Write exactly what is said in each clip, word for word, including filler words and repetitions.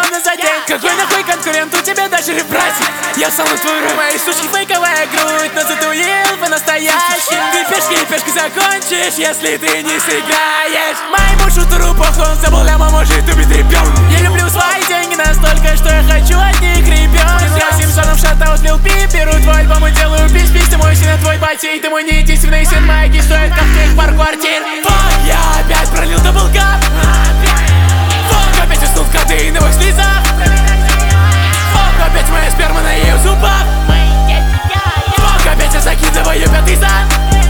миллионы за день. Какой нахуй конкурент, у тебя даже ребратик. Я самый твой рот. Мои сучки фейковая грудь, но затуил по-настоящему. Ты пешки и пешки закончишь, если ты не сыграешь. Моему шутеру похуй, он забыл, ляма может убить ребенка. Я люблю свои деньги настолько, что я хочу от них ребенка. Я Симпсоном шатаут Лил Пип, беру твой альбом и делаю пись-пись. Ты мой сын, а твой батя, и ты мой не единственный сын. Майки стоит как твоих пар квартир. Фак, я опять пролил даблгап. Фак, опять уснул в кадеиновых слезах. Фак, опять моя сперма на ее зубах. Фак, опять я закидываю пятый зад.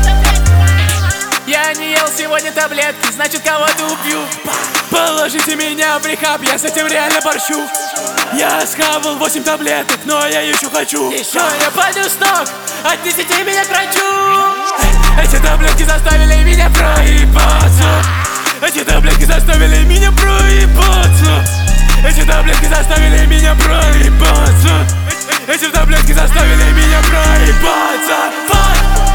Я не ел сегодня таблетки, значит кого-то убью. Положите меня в рехаб, я с этим реально борщу. Я схавал восемь таблеток, но я еще хочу. Еще я падаю с ног, отнесите меня к врачу. Эти таблетки заставили меня проебаться. Эти таблетки заставили меня проебаться. Эти таблетки заставили меня проебаться. Эти таблетки заставили меня проебаться. Fuck.